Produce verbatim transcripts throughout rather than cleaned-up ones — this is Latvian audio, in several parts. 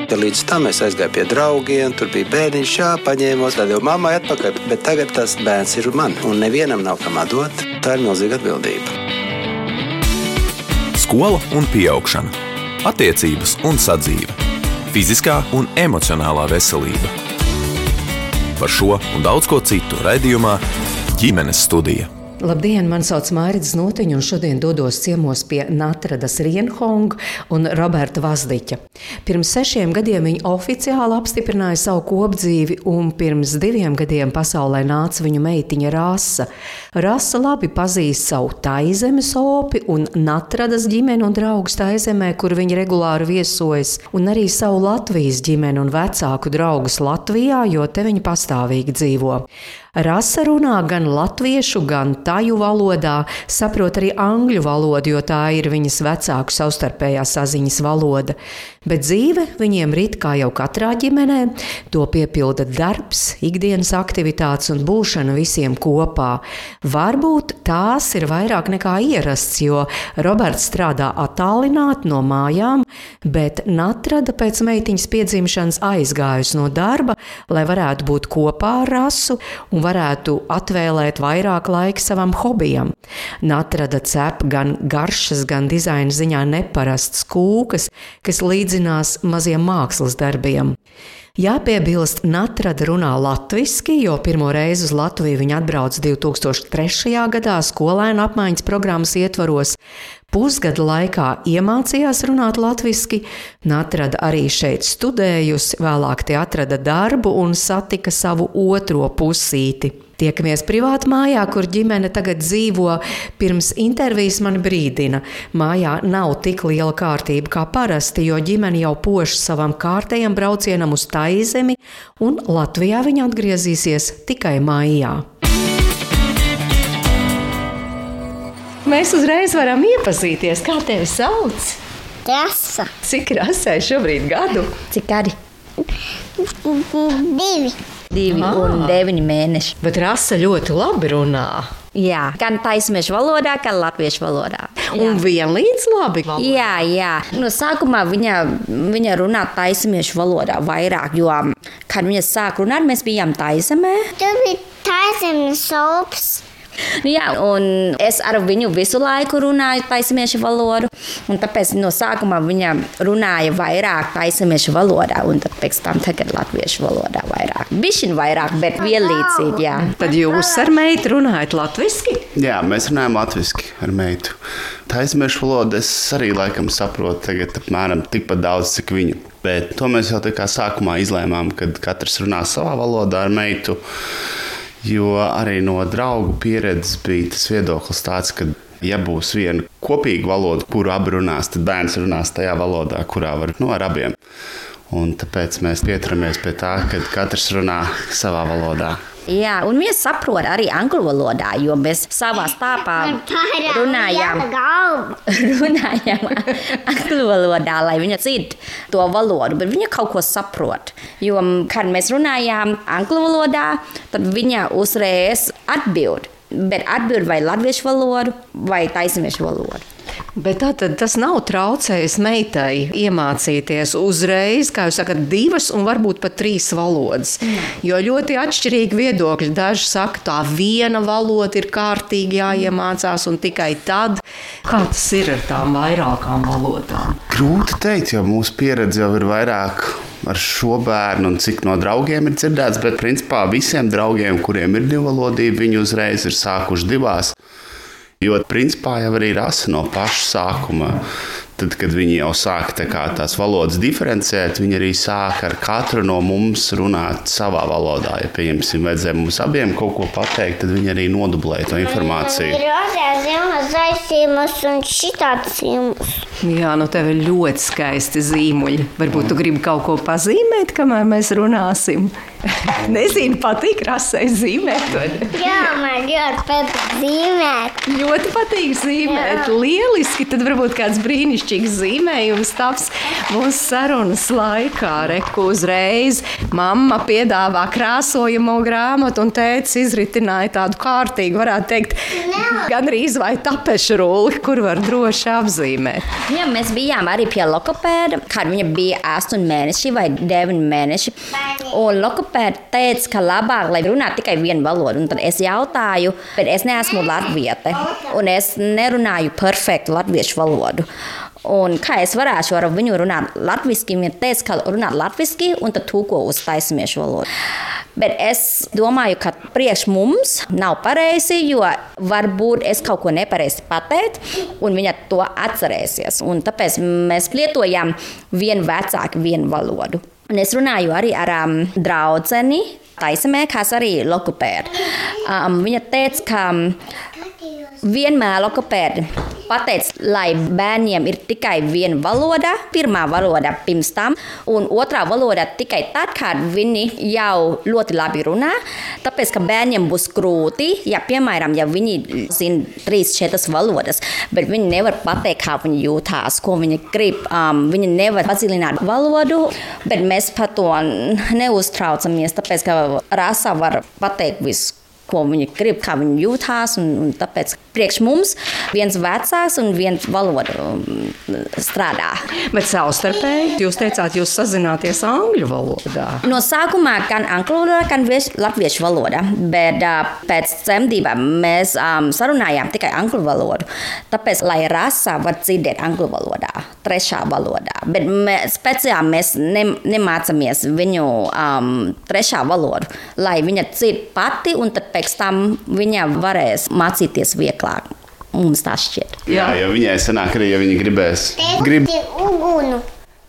Ja līdz tam es aizgāju pie draugiem, tur bija bērniņš, jā, paņēmos, tad jau mammai atpakaļ. Bet tagad tas bērns ir man, un nevienam nav kam atdot. Tā ir milzīga atbildība. Skola un pieaugšana. Attiecības un sadzīve. Fiziskā un emocionālā veselība. Par šo un daudz ko citu raidījumā Ģimenes studija. Labdien, man sauc Mairits Notiņa, un šodien dodos ciemos pie Natradas Rienhong un Roberta Vazdiķa. Pirms sešiem gadiem viņi oficiāli apstiprināja savu kopdzīvi, un pirms diviem gadiem pasaulē nāca viņu meitiņa Rasa. Rasa labi pazīst savu Taizemes opi un Natradas ģimeni un draugus Taizemē, kur viņi regulāri viesojas, un arī savu Latvijas ģimeni un vecāku draugus Latvijā, jo te viņi pastāvīgi dzīvo. Rasa runā gan latviešu, gan taju valodā, saprot arī angļu valodu, jo tā ir viņas vecāku savstarpējā saziņas valoda. Bet dzīve viņiem rit kā jau katrā ģimenē, to piepilda darbs, ikdienas aktivitātes un būšana visiem kopā. Varbūt tās ir vairāk nekā ierasts, jo Roberts strādā attālināti no mājām, bet Natrada pēc meitiņas piedzimšanas aizgājusi no darba, lai varētu būt kopā ar Rasu un varētu atvēlēt vairāk laika savam hobijam. Natrada cep gan garšas, gan dizaina ziņā neparasts kūkas, kas līdzinās maziem mākslas darbiem. Jāpiebilst, Natrada runā latviski, jo pirmo reizi uz Latviju viņa atbrauca divi tūkstoši trešajā gadā skolēnu apmaiņas programmas ietvaros. Pusgada laikā iemācījās runāt latviski, Natrada arī šeit studējusi, vēlāk te atrada darbu un satika savu otro pusīti. Tiekamies privāti mājā, kur ģimene tagad dzīvo. Pirms intervijas mani brīdina. Mājā nav tik liela kārtība kā parasti, jo ģimene jau poš savam kārtējam braucienam uz Taizemi, un Latvijā viņa atgriezīsies tikai maijā. Mēs uzreiz varam iepazīties. Kā tevi sauc? Rasa. Cik Rasai šobrīd gadu? Cik gadi? Divi. Divi ah. un deviņi mēneši. Bet Rasa ļoti labi runā. Jā, gan taismiešu valodā, gan latviešu valodā. Jā. Un vienlīdz labi? Jā, jā. No sākumā viņa, viņa runā taismiešu valodā vairāk, jo, kad viņa sāk runāt, mēs bijām Taizemē. Tur bija Taizemes ops. Jā, un es ar viņu visu laiku runāju taizemiešu valodu, un tāpēc no sākumā viņa runāja vairāk taizemiešu valodā, un tad pēc tam tagad latviešu valodā vairāk. Bišķiņ vairāk, bet vienlīdzīgi, jā. Tad jūs ar meitu runājat latviski? Jā, mēs runājam latviski ar meitu. Taizemiešu valodu es arī laikam saprotu tagad apmēram tikpat daudz, cik viņu. Bet to mēs jau tā kā sākumā izlēmām, kad katrs runā savā valodā ar meitu. Jo arī no draugu pieredzes bija tas viedoklis tāds, ka ja būs viena kopīga valoda, kuru abi runās, tad bērns runās tajā valodā, kurā var no ar abiem. Un tāpēc mēs pieturamies pie tā, ka katrs runā savā valodā. Jā, un mēs saprotam arī angļu valodā, jo mēs savā stāvā runājām, runājām angļu valodā, lai viņa dzird to valodu, bet viņa kaut ko saprot. Jo, kad mēs runājām angļu valodā, tad viņa uzreiz atbild, bet atbild vai latviešu valodu, vai taizemiešu valodu. Bet tā tad tas nav traucējis meitai iemācīties uzreiz, kā jūs sakat, divas un varbūt pat trīs valodas. Jo ļoti atšķirīgi viedokļi. Daži saka, tā viena valoda ir kārtīgi jāiemācās un tikai tad. Kā tas ir ar tām vairākām valodām? Grūti teikt, jo mūsu pieredze jau ir vairāk ar šo bērnu un cik no draugiem ir dzirdēts, bet principā visiem draugiem, kuriem ir divvalodība, viņi uzreiz ir sākuši divās. Jo principā jau arī Rasa no paša sākuma, tad, kad viņi jau sāka tā kā tās valodas diferencēt, viņi arī sāka ar katru no mums runāt savā valodā. Ja, pieņemsim, vajadzēja mums abiem kaut ko pateikt, tad viņi arī nodublēja to informāciju. Ir rozās zīmes, zaļsīmes un šitāds zīmes. Jā, nu tev ir ļoti skaisti zīmuļi. Varbūt tu gribi kaut ko pazīmēt, kamēr mēs runāsim? Nezinu, patīk Rasai zīmēt. Jā, man ļoti patīk zīmēt. Ļoti patīk zīmēt. Jā. Lieliski, tad varbūt kāds brīnišķīgs zīmējums taps mūsu sarunas laikā. Reku uzreiz mamma piedāvā krāsojamo grāmatu un tētis izritināja tādu kārtīgu, varētu teikt, gandrīz vai tapešu rulli, kur var droši apzīmēt. Jā, mēs bijām arī pie lokopēda, kad viņa bija astoņi mēneši vai deviņi mēneši. Un lokopēda teica, ka labāk, lai runā tikai vienu valodu. Un tad es jautāju, bet es neesmu latviete. Un es nerunāju perfektu latviešu valodu. Un kā es varēšu ar viņu runāt latviski, viņa teica, ka runāt latviski un tad tūko uz taismiešu valodu. Bet es domāju, ka priekš mums nav pareizi, jo varbūt es kaut ko nepareizi pateicu, un viņa to atcerēsies. Un tāpēc mēs lietojam vienu vecāku, vienu valodu. Un es runāju arī ar um, draudzeni, Taisamē, kas arī lokopēda. Um, viņa teica, ka vienmēr lokopēda pateica, lai bērniem ir tikai viena valoda, pirmā valoda pirms tam, un otrā valoda tikai tad, kad viņi jau ļoti labi runā. Tāpēc, ka bērniem būs grūti, ja, piemēram, ja viņi zina trīs, četras valodas, bet viņi nevar pateikt, kā viņi jūtās, ko viņi grib. Um, viņi nevar padziļināt valodu, bet mēs par to neuztraucamies, tāpēc, ka rasa var pateikt visu, ko viņi grib, kā viņi jūtās, un, un tāpēc priekš mums viens vecāks un viens valoda strādā. Bet savstarpēji, jūs teicāt, jūs sazināties angļu valodā. No sākumā gan angļu valodā, gan latviešu valodā, bet uh, pēc dzemdībām mēs um, sarunājām tikai angļu valodu, tāpēc, lai rasa var dzirdēt angļu valodā, trešā valodā, bet mēs, speciāli mēs ne, nemācamies viņu um, trešā valodu, lai viņa dzird pati, un tad pēc tam viņa varēs mācīties vieglāk. Mums tā šķiet. Jā, jo viņai sanāk arī, ja viņa gribēs. Grib... ugunu.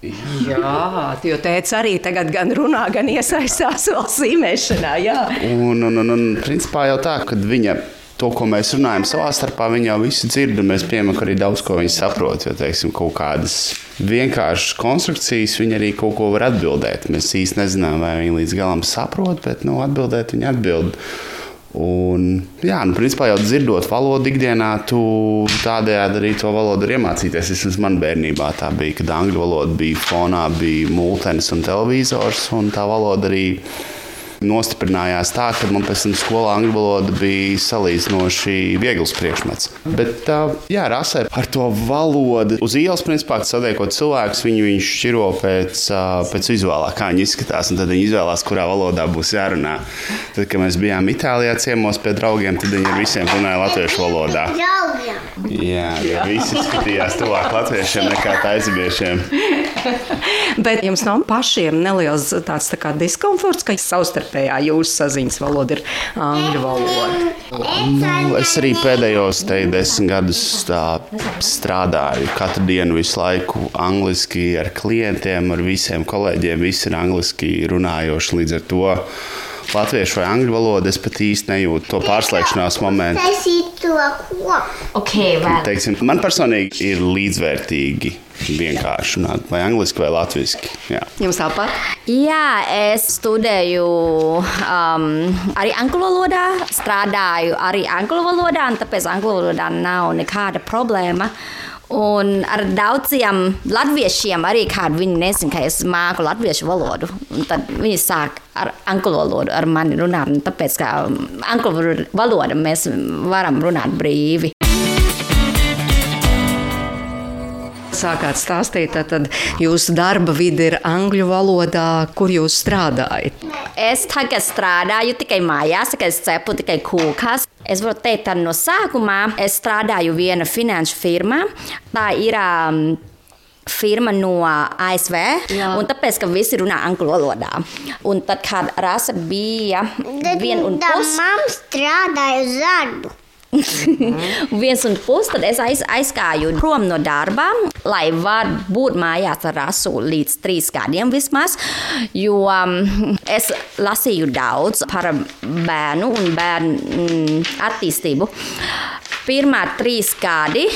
Jā, jo tēvs arī tagad gan runā, gan iesaistās vēl zīmēšanā, jā. Un, un, un, un principā jau tā, kad viņa to, ko mēs runājam savā starpā, viņa jau visu dzird, un mēs pieņemam, ka arī daudz ko viņa saprot, jo, teiksim, kaut kādas vienkāršas konstrukcijas viņa arī kaut ko var atbildēt. Mēs īsti nezinām, vai viņa līdz galam saprot, bet, nu, atbildēt viņa atbild. Un, jā, nu, principā jau dzirdot valodu ikdienā, tu tādējādi arī to valodu var iemācīties. Vismaz man bērnībā tā bija, kad angļu valoda bija fonā, bija multenis un televizors, un tā valoda arī nostiprinājās tā, ka man pēc tam skolā angļu valoda bija salīdzinoši viegls priekšmets. Bet, jā, rasē ar to valodu uz ielas, principā, kad satiekot cilvēkus, viņu viņš šķiro pēc, pēc vizuālā, kā viņi izskatās, un tad viņi izvēlās, kurā valodā būs jārunā. Tad, kad mēs bijām Itālijā ciemos pie draugiem, tad viņi ar visiem runāja latviešu valodā. Jā, jā. Visi skatījās tuvāk latviešiem nekā taizibiešiem. Bet jums nav pašiem neliels tāds tā kā diskomforts, ka savstarpējā jūsu saziņas valoda ir angļu valoda? Nu, es arī pēdējos te desmit gadus tā strādāju katru dienu visu laiku angliski ar klientiem, ar visiem kolēģiem, visi ir angliski runājoši, līdz ar to latviešu vai angļu valodu es pat īsti nejūtu to pārslēgšanās momentu. Okay, well. Teiksim, man personīgi ir līdzvērtīgi vienkārši runāt, vai angliski vai latviski. Jā. Jums tāpat? Jā, es studēju um, arī angļu valodā, strādāju arī angļu valodā, un tāpēc angļu valodā nav nekāda problēma. Un ar daudziem latviešiem arī kādi viņi nezina, ka es māku latviešu valodu. Un tad viņi sāk ar angļu valodu ar mani runāt. Un tāpēc, ka angļu valoda mēs varam runāt brīvi. Sākāt stāstīt, tad jūsu darba vide ir angļu valodā, kur jūs strādājat? Es tagad strādāju tikai mājās, tikai es cepu tikai kūkas. Es varu teikt, ka no sākumā es strādāju viena finanšu firmā. Tā ir um, firma no A S V, jā. Un tāpēc, ka visi runā angļu valodā. Un tad, kad rasa bija vien un pus... Mamma strādāja uz darbu. viens un pus, tad es aiz, aizgāju prom no darba, lai var būt mājās ar rasu līdz trīs gadiem vismaz, jo um, es lasīju daudz par bērnu un bērnu attīstību. Pirmā trīs gadi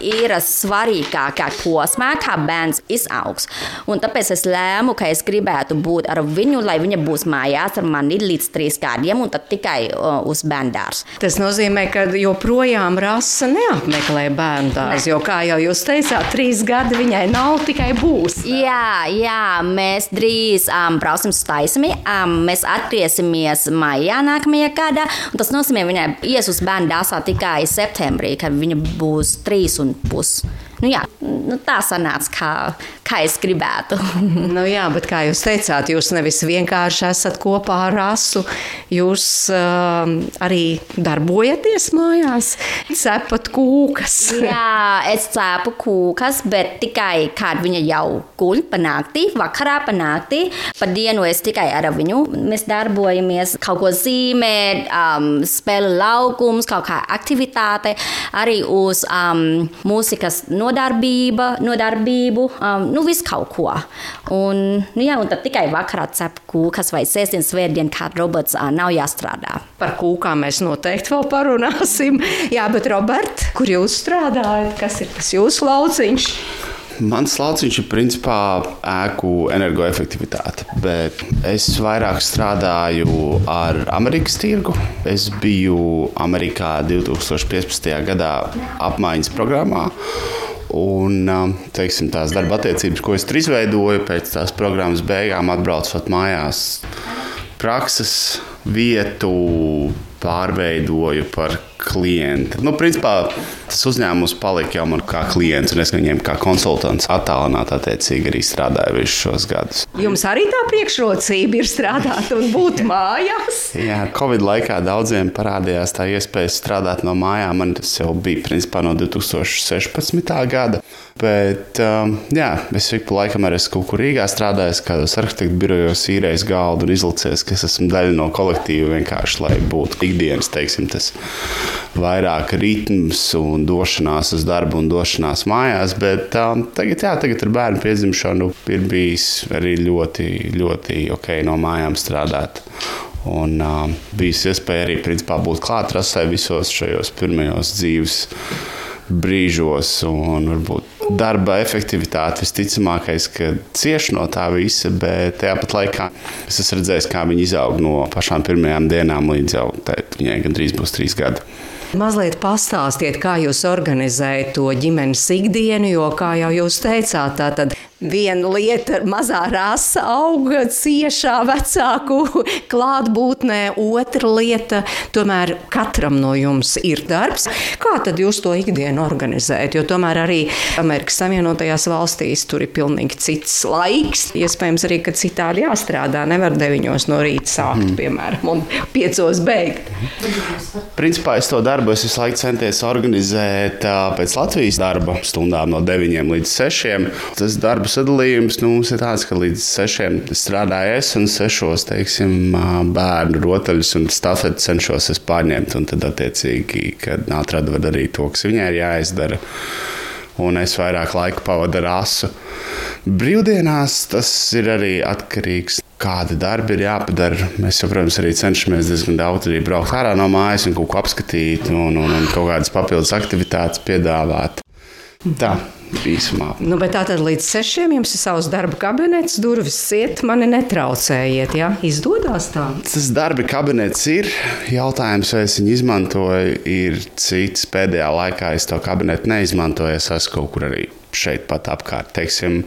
ir svarīgākā posmā, kā bērns izaugs. Un tāpēc es lēmu, ka es gribētu būt ar viņu, lai viņa būs mājās ar mani līdz trīs gadiem, un tad tikai uh, uz bērndārs. Tas nozīmē, ka joprojām Rasa neapmeklē bērndārs, jo, kā jau jūs teicāt, trīs gadi viņai nav, tikai būs. Jā, jā, mēs drīz um, braucam uz Taismi, um, mēs atgriezīsimies maijā nākamajā gadā, un tas nozīmē, viņai ies uz bērndārsā tikai septembrī, kad viņa būs trīs un pus. Nu jā, nu tā sanāca, kā, kā es gribētu. Nu jā, bet kā jūs teicāt, jūs nevis vienkārši esat kopā ar Rasu, jūs uh, arī darbojaties mājās, cepat kūkas. Jā, es cepu kūkas, bet tikai, kad viņa jau guļ pa naktī, vakarā pa naktī, pa dienu es tikai ar viņu. Mēs darbojamies, kaut ko zīmēt, um, spēle laukums, kaut kā aktivitāte, arī uz um, mūzikas nodarbību. Nodarbība, nodarbību, um, nu viss kaut ko. Un, nu jā, un tad tikai vakarā cep kūkas vai sēsdien, svētdien, kā Roberts uh, nav jāstrādā. Par kūkām mēs noteikti vēl parunāsim. Jā, bet Robert, kur jūs strādājat? Kas ir tas jūsu lauciņš? Mans lauciņš ir principā ēku energoefektivitāte, bet es vairāk strādāju ar Amerikas tirgu. Es biju Amerikā divtūkstoš piecpadsmitajā gadā apmaiņas programmā. Un teiksim, tās darba attiecības, ko es tur izveidoju, pēc tās programmas beigām atbraucot mājās, prakses vietu pārveidoju par klientu. Nu, principā tas uzņēmums palika jau man kā klients, un es viņiem kā konsultants attālināt attiecīgi arī strādāju visus šos gadus. Jums arī tā priekšrocība ir strādāt un būt mājās? Jā, Covid laikā daudziem parādījās tā iespēja strādāt no mājām. Man tas jau bija principā no divtūkstoš sešpadsmitā gada. Bet, um, jā, es ik pa laikam arī esmu kaut kur Rīgā strādājis, kādos arhitektu birojos īrējis galdu un izlicies, ka es esmu daļa no kolektīva vienkārši, lai būtu ikdienas, teiksim, tas vairāk ritms un došanās uz darbu un došanās mājās. Bet um, tagad, jā, tagad ar bērnu piedzimšanu ir bijis arī ļoti, ļoti ok no mājām strādāt. Un um, bijis iespēja arī principā būt klāt Rasai visos šajos pirmajos dzīves brīžos, un varbūt darba efektivitāte visticamākais, ka cieši no tā visa, bet tajā pat laikā es esmu redzējis, kā viņi izaug no pašām pirmajām dienām līdz jau viņai gandrīz būs trīs gadi. Mazliet pastāstiet, kā jūs organizējat to ģimenes ikdienu, jo, kā jau jūs teicāt, tā tad viena lieta mazā Rasa auga ciešā vecāku klātbūtnē, otra lieta tomēr katram no jums ir darbs. Kā tad jūs to ikdienu organizējat? Jo tomēr arī Amerikas Savienotajās valstīs tur ir pilnīgi cits laiks. Iespējams arī, ka citādi jāstrādā. Nevar deviņos no rīta sākt, mm. piemēram, un piecos beigt. Principā es to darbu es visu laiku centies organizēt pēc Latvijas darba stundām no deviņiem līdz sešiem. Tas darba sadalījums nu, mums ir tāds, ka līdz sešiem strādāju es un sešos, teiksim, bērnu rotaļus un stafeti cenšos es pārņemt. Un tad, attiecīgi, kad atrada var darīt to, kas viņai ir jāizdara. Un es vairāk laika pavadu ar Rasu. Brīvdienās tas ir arī atkarīgs, kādi darbi ir jāpadara. Mēs jau, protams, arī cenšamies diezgan daudz arī braukt ārā no mājas un kaut ko apskatīt un, un, un kaut kādas papildus aktivitātes piedāvāt. Tā. Īsumā. Nu, bet tātad līdz sešiem jums ir savs darba kabinets, durvis ciet, mani netraucējiet, ja? Izdodās tā? Tas darba kabinets ir. Jautājums, vai es viņu izmantoju, ir cits. Pēdējā laikā es to kabinetu neizmantoju, es esmu kaut kur arī šeit pat apkārt. Teiksim,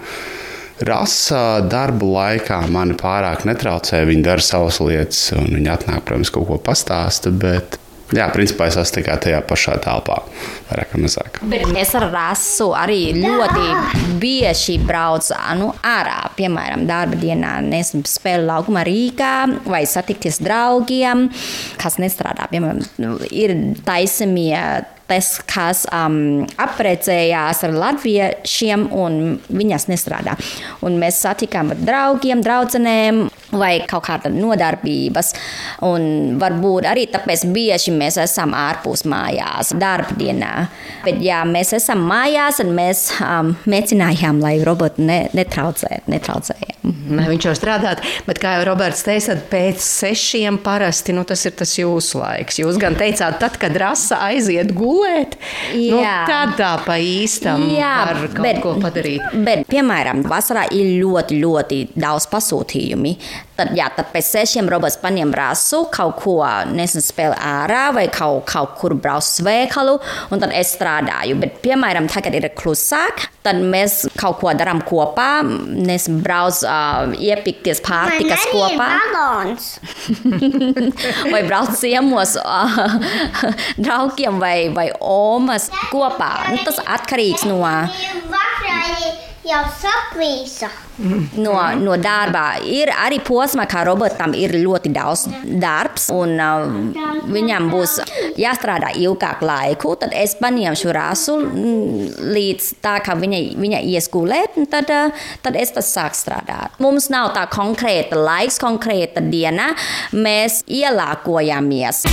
Rasa darbu laikā mani pārāk netraucē, viņa dara savas lietas, un viņa atnāk, protams, kaut ko pastāsta, bet jā, principā es esmu tikai tajā pašā telpā, vairāk vai mazāk. Bet es ar Rasu arī ļoti bieži braucu nu, ārā, piemēram, darba dienā, nesmu spēli laukumā Rīgā vai satikties draugiem, kas nestrādā, piemēram, ir taisamie tas, kas um, apprecējās ar latviešiem un viņas nestrādā. Un mēs satikām ar draugiem, draudzenēm vai kaut kāda nodarbības. Un varbūt arī tāpēc bieži mēs esam ārpus mājās, darba dienā. Bet jā, mēs esam mājās un mēs um, mēģinājām, lai roboti ne, netraucē, netraucējam. Ne, viņš jau strādāt, bet kā jau Roberts teica, pēc sešiem parasti, nu tas ir tas jūsu laiks. Jūs gan teicāt, tad, kad rasa aiziet gulēt, jā. Nu tad tā pa īstam jā, var kaut bet, ko padarīt. Bet, piemēram, vasarā ir ļoti, ļoti daudz pasūtījumi. Tad, jā, tad pēc sešiem robots paņem rasu, kaut ko nesen spēlē ārā vai kaut, kaut kur brauc uz veikalu, un tad es strādāju. Bet, piemēram, tagad ir klusāk, tad mēs kaut ko darām kopā, nesen brauc uh, iepikties pārtikas kopā. Balons. Vai brauc ciemos uh, draugiem vai, vai omas kopā. Nu, tas atkarīgs no... Jau saplīsa. No, no darbā. Ir arī posmā, kā robotam ir ļoti daudz darbs, un uh, viņam būs jāstrādā ilgāk laiku. Tad es paņemšu rasu līdz tā, ka viņa, viņa ies gulēt, un tad, uh, tad es tas sāk strādāt. Mums nav tā konkrēta laiks, konkrēta diena. Mēs ielākojamies.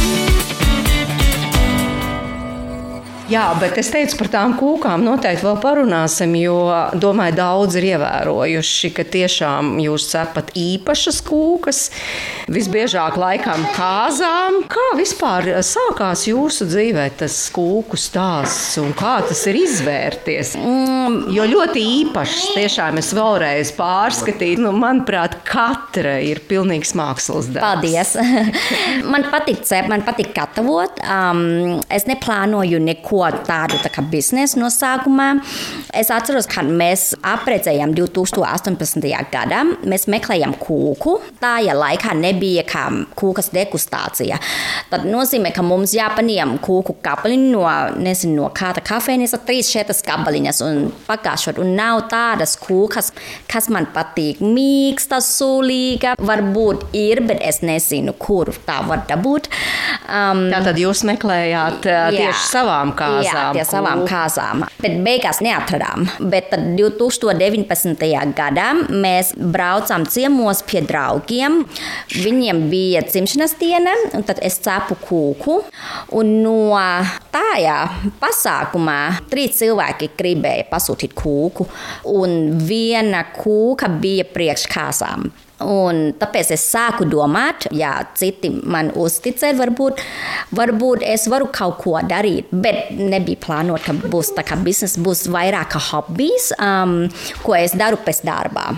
Jā, bet es teicu par tām kūkām noteikti vēl parunāsim, jo, domāju, daudz ir ievērojuši, ka tiešām jūs cepat īpašas kūkas, visbiežāk laikam kāzām. Kā vispār sākās jūsu dzīvē tas kūku stāsts un kā tas ir izvērties? Mm, jo ļoti īpašs, tiešām es vēlreiz pārskatīju, nu, manuprāt, katra ir pilnīgs mākslas darbs. Paldies! Man patīk cept, man patīk gatavot. Um, es neplānoju neko tādu tā kā biznesu no sākumā. Es atceros, kad mēs apprecējām divi tūkstoši astoņpadsmitajā gadā. Mēs meklējām kūku. Tajā laikā nebija kā kūkas degustācija. Tad nozīmē, ka mums jāpaņem kūku gabaliņu no, nezinu, no kāda kafejnīca, trīs četras gabaliņas un pagāšot. Un nav tādas kūkas, kas man patīk. Mīksta, sulīga, varbūt ir, bet es nezinu, kur tā var dabūt. Um, Tātad jūs meklējāt uh, tieši savām kāzām. Jā, tie savām kāzām. Bet beigās neatradām. Bet tad divi tūkstoši deviņpadsmitajā gadā mēs braucām ciemos pie draugiem. Viņiem bija dzimšanas diena, un tad es cepu kūku. Un no tajā pasākumā trīs cilvēki gribēja pasūtīt kūku, un viena kūka bija priekš kāzām. Un tāpēc es sāku domāt, ja citi man uzticē, varbūt, varbūt es varu kaut ko darīt, bet nebija plānot, ka būs tā kā biznes, būs vairāk kā hobijs, um, ko es daru pēc darbā.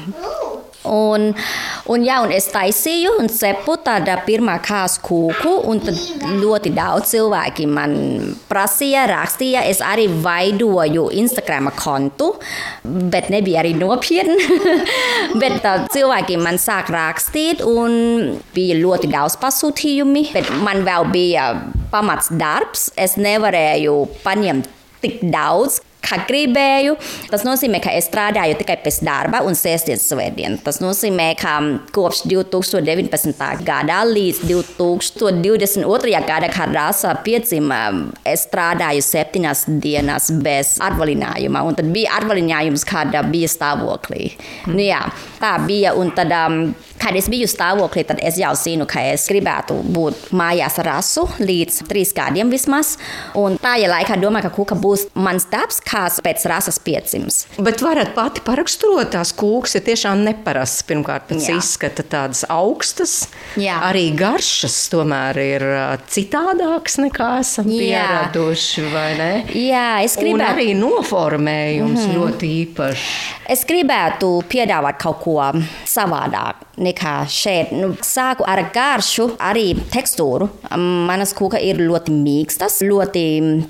Un, un, jā, un es taisīju un cepu tāda pirmā kāzu kūku, un tad ļoti daudz cilvēki man prasīja, rakstīja. Es arī veidoju Instagram kontu, bet nebija arī nopietni. Bet tā, cilvēki man sāk rakstīt, un bija ļoti daudz pasūtījumi, bet man vēl bija pamats darbs. Es nevarēju paņemt tik daudz, kā gribēju. Tas nozīmē, ka es strādāju tikai pēc darba un sēsties svētdien. Tas nozīmē, ka kopš divi tūkstoši deviņpadsmitā gadā līdz divi tūkstoši divdesmit otrajā gadā, kad rasa piedzima, es strādāju septiņas dienas bez atvaļinājuma. Un tad bija atvaļinājums, kad bija stāvoklī. Mm. Nu, jā, tā bija. Un tad, um, kad es biju stāvoklī, tad es jau zinu, ka es gribētu būt mājās ar rasu līdz trīs gadiem vismaz. Un tajā laikā domāju, ka kūka būs mans darbs, kāds pēc rasas piedzims. Bet varat pati paraksturot, tās kūkas ir tiešām neparasts. Pirmkārt, pēc Jā. izskata tādas augstas. Jā. Arī garšas tomēr ir citādākas nekā esam Jā. pieraduši, vai ne? Jā, es gribētu. Un arī noformējums mm-hmm. ļoti īpašs. Es gribētu piedāvāt kaut ko savādāk nekā šeit. Nu, sāku ar garšu, arī tekstūru. Manas kūka ir ļoti mīkstas, ļoti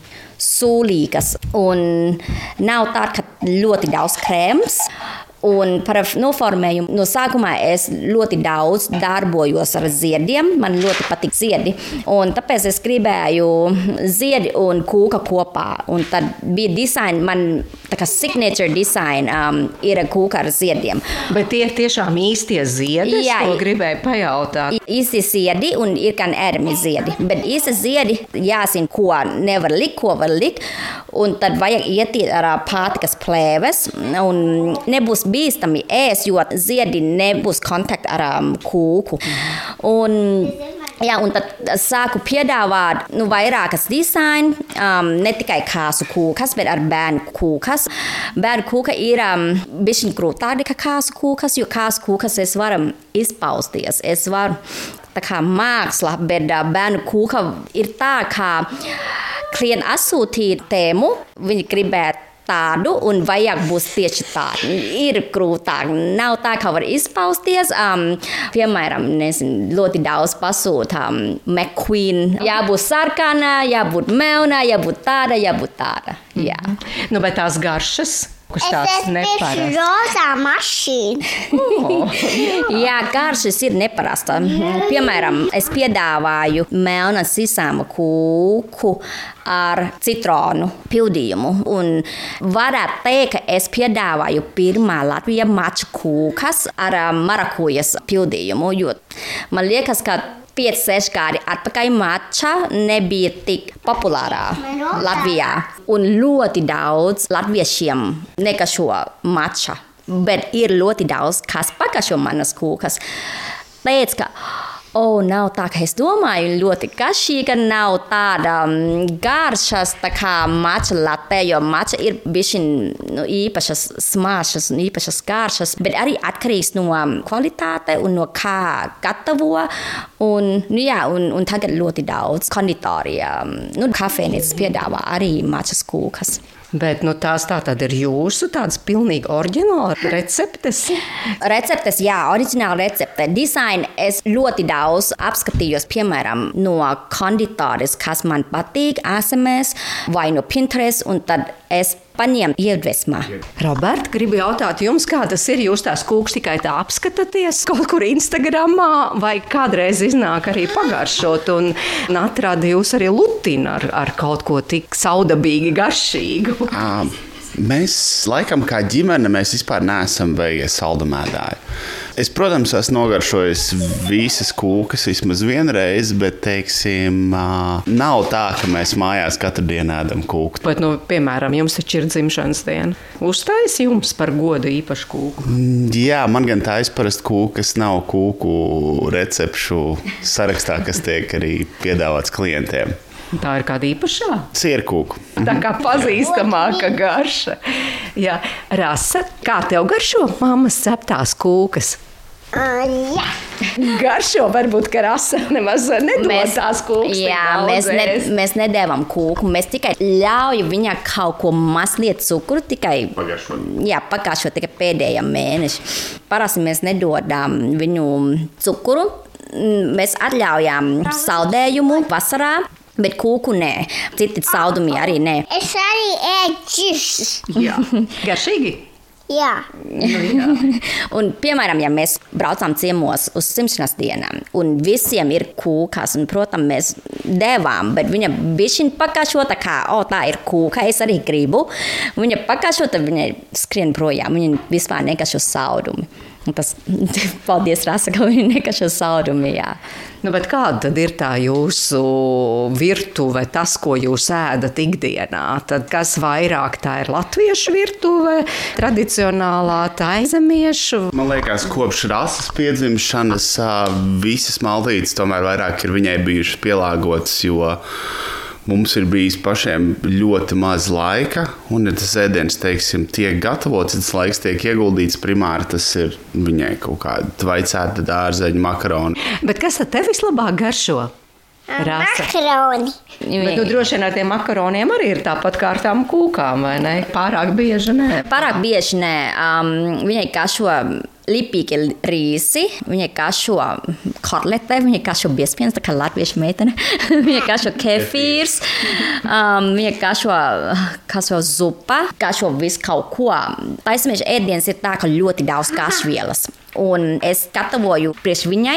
sūlīgas un nav tā, ka ļoti daudz krēms. Un par noformējumu no sākumā es ļoti daudz darbojos ar ziediem. Man ļoti patīk ziedi. Un tāpēc es gribēju ziedi un kūka kopā. Un tad bija design, man tā kā signature design um, ir kūka ar ziediem. Bet tie ir tiešām īstie ziedi? Jā, es to gribēju pajautāt. Īsti ziedi un ir gan ērmi ziedi. Bet īsti ziedi jāzina, ko nevar likt, ko var likt. Un tad vajag ietiet ar pārtikas plēves. Un nebūs bīstami ēst, jo ziedi nebūs kontakti ar um, kūku. Un Jā, un tad sāku piedāvāt nu, vairākas dizaini, um, ne tikai kāsu kūkas, bet ar bērnu kūkas. Bērnu kūka ir um, bišķiņ grūtāk nekā kāsu kūkas, jo kāsu kūkas es varu izpausties. Es varu tā kā māksla, bet uh, bērnu kūka ir tā, kā klienti atsūtīja tēmu, viņi gribētu tādu, un vajag būs tieši tādu. Ir grūtāk. Nav tā, kā var izpausties. Um, piemēram, nezinu, ļoti daudz pasūta um, McQueen. Jābūt sarkanā, jābūt melnā, jābūt tāda, jābūt tāda. Jā. Nu, bet tās garšas, kas tāds neparasts. Es rozā mašīna. Oh. Jā, garšas ir neparasta. Piemēram, es piedāvāju melna sisāma kūku ar citronu pildījumu. Un varētu teikt, ka es piedāvāju pirmā Latvijā maču kūkas ar marakujas pildījumu, jo man liekas, ka pieci, seši gadi atpakaļ mača nebija tik populārā Latvijā. Un ļoti daudz latviešiem nekašo mača, bet ir ļoti daudz, kas pakašo manas kūkas. Teic, ka O, nav tā, kā es domāju, ļoti garšīga, nav tāda garšas, tā kā mača latē, jo mača ir bišķiņ nu, īpašas smāšas un īpašas garšas, bet arī atkarīgs no kvalitāte un no kā gatavo. Un, nu jā, un, un tagad ļoti daudz konditorija, nu, kafejnīcas piedāvā arī mačas kūkas. Bet nu, tās tā tad ir jūsu tādas pilnīgi oriģināla receptes? Receptes, jā, oriģināla recepte. Dizaini es ļoti daudz apskatījos, piemēram, no konditoris, kas man patīk, S M S vai no Pinterest, un tad es paņēmu iedvesmā. Robert, gribu jautāt jums, kā tas ir? Jūs tās kūkas tikai tā apskatāties kaut kur Instagramā, vai kādreiz iznāk arī pagaršot un atrada jūs arī lutina ar, ar kaut ko tik saudabīgi garšīgu? Um. Mēs, laikam, kā ģimene, mēs vispār neesam veikuši saldumēdāju. Es, protams, esmu nogaršojis visas kūkas vismaz vienreiz, bet, teiksim, nav tā, ka mēs mājās katru dienu ēdam kūku. Bet, nu, piemēram, jums taču ir dzimšanas diena. Uztais jums par godu īpašu kūku? Jā, man gan tā izparast kūkas nav kūku recepšu sarakstā, kas tiek arī piedāvāts klientiem. Tā ir kāda īpašā? Sierkūku. Tā kā pazīstamāka garša. Jā, Rasa, kā tev garšo mammas ceptās kūkas? Uh, jā. Garšo, varbūt, ka Rasa nemaz nedod mēs, tās kūkas. Jā, mēs, ne, mēs nedēvam kūku, mēs tikai ļauj viņai kaut ko mazliet cukuru, tikai pagašot. Jā, pagašot tikai pēdējā mēneši. Parasti mēs nedodām viņu cukuru, mēs atļaujām saldējumu vasarā. Bet kūku nē, citi saldumi arī nē. Es arī ēdžus. Jā, garšīgi? Jā. Nu, jā. Un, piemēram, ja mēs braucām ciemos uz dzimšanas dienām, un visiem ir kūkas, un, protams, mēs devām, bet viņa bišķiņ pakašota, kā, o, tā ir kūka, es arī gribu. Viņa pakašota, viņa skrien projām, viņa vispār nekašo saldumi. Tas, paldies, Rasa, ka viņa nekašo saldumi, jā. Nu, bet kāda tad ir tā jūsu virtuve, tas, ko jūs ēdat ikdienā? Tad kas vairāk tā ir latviešu virtuve, tradicionālā taizemiešu? Man liekas, kopš Rasas piedzimšanas visas maltītes tomēr vairāk ir viņai bijušas pielāgotas, jo mums ir bijis pašiem ļoti maz laika, un ja tas ēdiens, teiksim, tiek gatavots, tas laiks tiek ieguldīts primāri, tas ir viņai kaut kāda tvaicēta dārzeņu makaroni. Bet kas tad tev vislabāk garšo? Rasa. Makaroni. Bet nu, droši vien ar tiem makaroniem arī ir tāpat kā ar tām kūkām, vai ne? Pārāk bieži nē. Pārāk bieži nē. Um, viņai kašo lipīgi rīsi, viņai kašo kotlete, viņai kašo biezpienas, tā kā latviešu meitene. Viņai kašo kefīrs, um, viņai kašo, kašo zupa, kašo visu kaut ko. Taisnība ēdiens ir tā, ka ļoti daudz kašvielas. Un es gatavoju priekš viņai,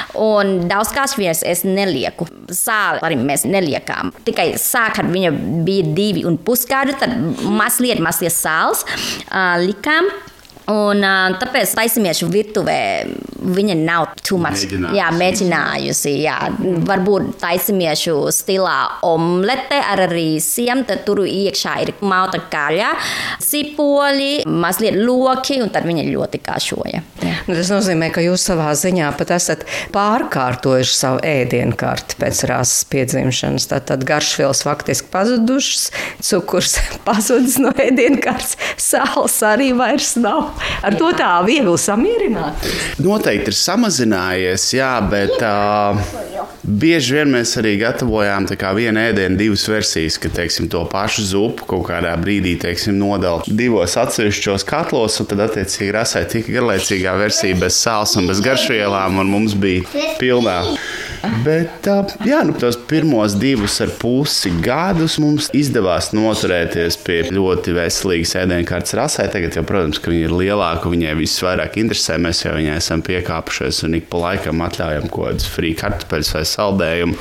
un daudz kašvielas es nelieku. Sāli arī mēs neliekām. Tikai sāk, kad viņa bija divi un pusgadu, tad mazliet, mazliet sāls uh, likām. Un uh, tāpēc taisīmiešu virtuvē viņa nav too much jā, mēģinājusi. Jā. Varbūt taisīmiešu stilā omlete ar rīsiem, tad tur iekšā ir malta gaļa, cipoļi, mazliet loki, un tad viņa ļoti kašoja. Jā. Tas nozīmē, ka jūs savā ziņā pat esat pārkārtojuši savu ēdienkarti pēc Rāsas piedzimšanas. Tātad garšvielas faktiski pazudušas, cukurs pazudis no ēdienkartes, sāls arī vairs nav. Ar to tā viegli samierināt? Noteikti ir samazinājies, jā, bet uh, bieži vien mēs arī gatavojām tā kā vienu ēdienu divas versijas, ka, teiksim, to pašu zupu kaut kādā brīdī, teiksim, nodala divos atsevišķos katlos, un tad, attiecīgi, Rasai tika garlaicīgā versija bez sāls un bez garšvielām, un mums bija pilnā. Bet, jā, nu, tos pirmos divus ar pusi gadus mums izdevās noturēties pie ļoti veselīgas ēdienkartes Rasai. Tagad jau, protams, ka viņa ir lielāka, viņai viss vairāk interesē, mēs jau viņai esam piekāpušies un ik pa laikam atļaujam kaut kādus frī kartupeļus vai saldējumu.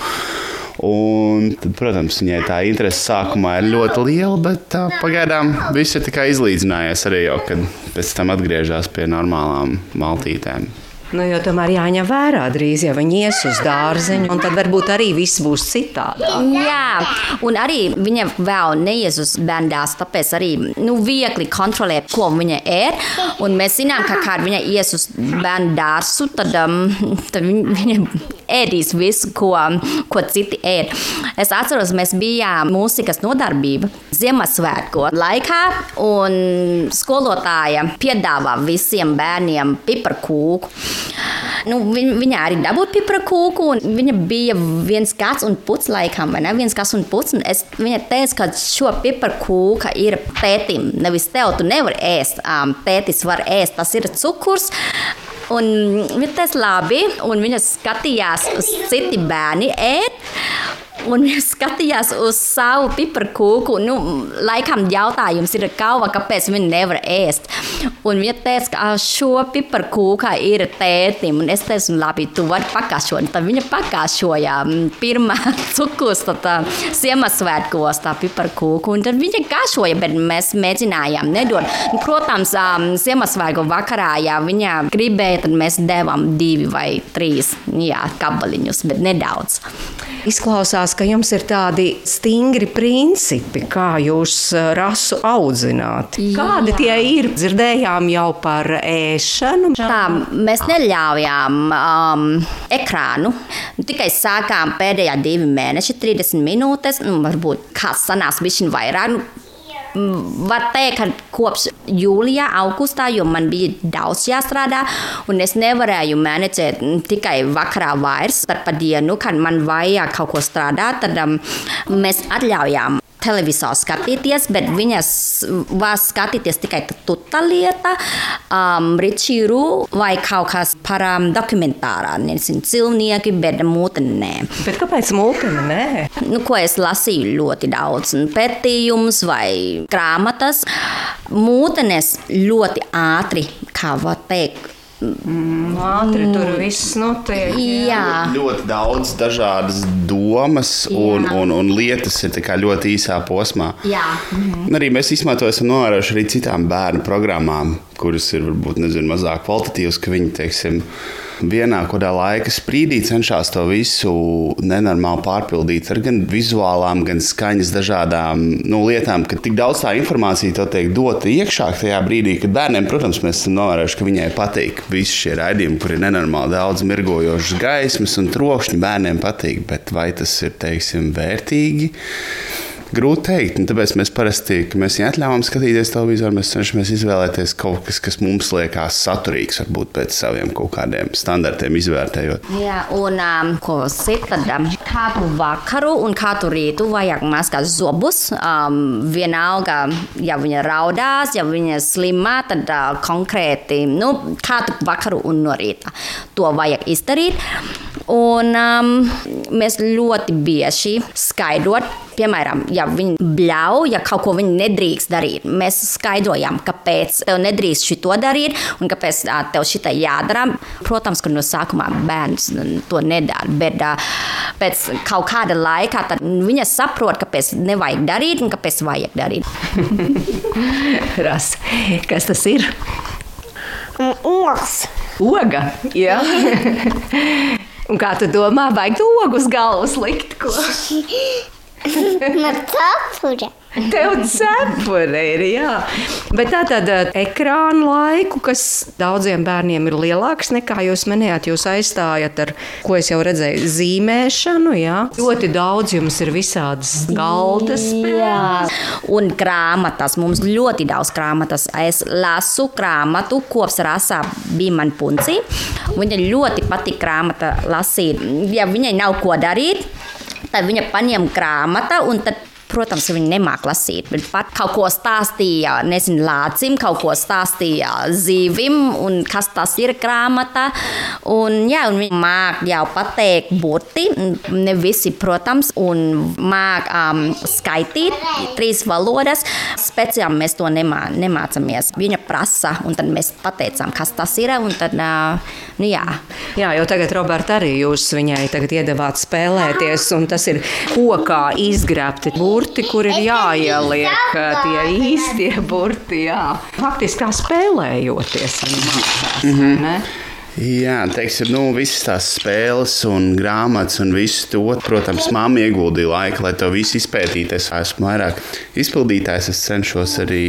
Un tad, protams, viņai tā interese sākumā ir ļoti liela, bet tā, pagaidām viss ir tikai izlīdzinājies arī jau, kad pēc tam atgriežas pie normālām maltītēm. Nu, jo tomēr jāņem vērā drīz, ja viņi ies uz dārziņu, un tad varbūt arī viss būs citādi. Jā, un arī viņa vēl neies uz bērndās, tāpēc arī nu, viegli kontrolēt, ko viņa ēd. Un mēs zinām, ka kā viņa ies uz bērndārsu, tad, um, tad viņa, viņa ēdīs visu, ko, ko citi ēd. Es atceros, mēs bijām mūzikas nodarbība Ziemassvētku laikā, un skolotāja piedāvā visiem bērniem piparkūku. Nu, viņa, viņa arī dabūja piparkūku, un viņa bija viens gads un puts laikam, vai ne? Viens gads un puts, un es, viņa teica, ka šo piparkūka ir tētim, nevis tev, tu nevar ēst, um, tētis var ēst, tas ir cukurs. Un viņa teica labi, un viņa skatījās uz citi bērni ēd, un viņa skatījās uz savu piparkūku. Nu, laikam jautājums ir galva, kāpēc viņa nevar ēst. Un viņa teica, ka šo piparkūka ir tētim. Un es teicu, labi, tu vari pakāšot. Tad viņa pakāšoja pirmā cukurs, tad Ziemassvētkos tā piparkūku. Un tad viņa kāšoja, bet mēs mēģinājām nedot. Un, protams, Ziemassvētku vakarā, ja viņa gribēja, tad mēs devām divi vai trīs jā, kabaliņus, bet nedaudz. Izklausās, ka jums ir tādi stingri principi, kā jūs rasu audzināt. Kādi tie ir? Dzirdējām jau par ēšanu. Tā, mēs neļaujām um, ekrānu. Tikai sākām pēdējā divi mēneši, trīsdesmit minūtes, nu, varbūt kāds sanās bišķiņ vairāk. Nu, var teikt, ka kopš jūlijā, augustā, jo man bija daudz jāstrādā, un es nevarēju menedžēt tikai vakarā vairs, par pa dienu, kad man vajag kaut ko strādāt, tad um, mēs atļaujām televizoru skatīties, bet viņas var skatīties tikai tuta lieta, um, Ričīru vai kaut kas par um, dokumentārā, nezinu, cilvēki, bet mūteni nē. Bet kāpēc mūteni nē? Nu, ko es lasīju ļoti daudz, pētījums vai grāmatas, mūtenes ļoti ātri, kā var teikt, Mm, ātri tur viss notiek. Jā. Ļoti daudz dažādas domas un, un, un lietas ir ļoti īsā posmā. Jā. Mhm. Arī mēs īstenībā to esam novērojuši arī citām bērnu programmām, kuras ir varbūt nezinu, mazāk kvalitatīvas, ka viņi, teiksim, vienā kādā laika sprīdī cenšas to visu nenormāli pārpildīt ar gan vizuālām, gan skaņas dažādām nu, lietām, ka tik daudz tā informācija to tiek dota iekšā tajā brīdī, kad bērniem, protams, mēs esam novērojuši, ka viņai patīk visi šie raidījumi, kur ir nenormāli daudz mirgojošas gaismas un trokšņi, bērniem patīk, bet vai tas ir, teiksim, vērtīgi? Grūti teikt, un tāpēc mēs parasti, ka mēs viņai atļāvām skatīties televizoru, mēs cenšamies izvēlēties kaut kas, kas mums liekas saturīgs, varbūt pēc saviem kaut kādiem standartiem izvērtējot. Jā, un um, ko sit, tad um, kādu vakaru un kādu rītu vajag mazgāt zobus. Um, vienalga, ja viņa raudās, ja viņa slimā, tad uh, konkrēti, nu, kādu vakaru un no rīta. To vajag izdarīt. Un um, mēs ļoti bieži skaidrot, piemēram, ja viņi bļauj, ja kaut ko viņi nedrīkst darīt, mēs skaidrojam, kāpēc tev nedrīkst šito darīt un kāpēc tev šitā jādara. Protams, ka no sākumā bērns to nedara, bet pēc kaut kāda laika tad viņa saprot, kāpēc nevajag darīt un kāpēc vajag darīt. Ras, kas tas ir? Ogs. Oga, jā. Un kā tu domā, vajag ogu uz galvas likt ko? No cepura. Tev cepure ir, jā. Bet tā tad ekrāna laiku, kas daudziem bērniem ir lielāks nekā jūs minējāt, jūs aizstājat ar, ko es jau redzēju, zīmēšanu, jā. Ļoti daudz jums ir visādas galdas. Jā, un grāmatas, mums ļoti daudz grāmatas. Es lasu grāmatu, kops rasā bija man punci. Viņa ļoti patīk grāmata lasīt. Ja viņai nav ko darīt, tad viņa paņem grāmata un tad protams, viņi nemāk lasīt, bet pat kaut ko stāstīja, nezinu, lācim, kaut ko stāstīja zīvim, un kas tas ir grāmata. Un, jā, un viņi māk jau pateikt burti, ne visi, protams, un māk um, skaitīt trīs valodas. Speciāli mēs to nemā, nemācamies. Viņa prasa, un tad mēs pateicām, kas tas ir, un tad, uh, nu jā. Jā, jo tagad, Roberta, arī jūs viņai tagad iedevāt spēlēties, un tas ir kokā izgrābti burti, kur ir jāieliek tie īstie burti, jā. Faktiski kā spēlējoties viņi mācās, mm-hmm. ne? Jā, teiksim, nu, visas tās spēles un grāmatas un visu to, protams, mamma ieguldīja laiku, lai to visu izpētītu. Es esmu vairāk izpildītājs, es cenšos arī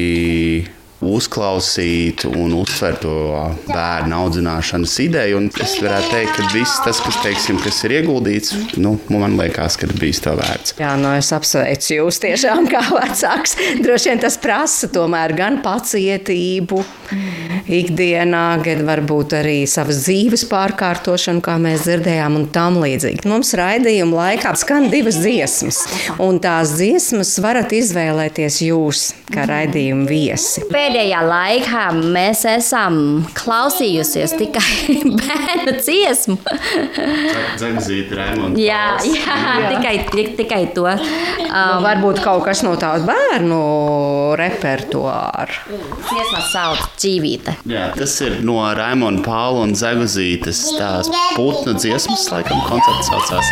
uzklausīt un uztvert to bērnu audzināšanas ideju. Un es varētu teikt, ka viss tas, kas, teiksim, kas ir ieguldīts, nu, man liekas, ka bijis to vērts. Jā, nu es apsveicu jūs tiešām kā vecāks. Droši vien tas prasa tomēr gan pacietību ikdienā, gan varbūt arī savas dzīves pārkārtošanu, kā mēs dzirdējām, un tam līdzīgi. Mums raidījuma laikā skan divas dziesmas, un tās dziesmas varat izvēlēties jūs, kā raidījuma viesi. Pēdējā laikā mēs esam klausījusies tikai bērnu dziesmu. Zegzīti, Raimonda. Jā, jā, jā. Tikai, tikai to. Um, nu, varbūt kaut kas no tās bērnu repertuāra. Dziesmas sauc Dzīvīte. Jā, tas ir no Raimonda Paula un Zegzītes tās putnu dziesmas, laikam koncerts saucās.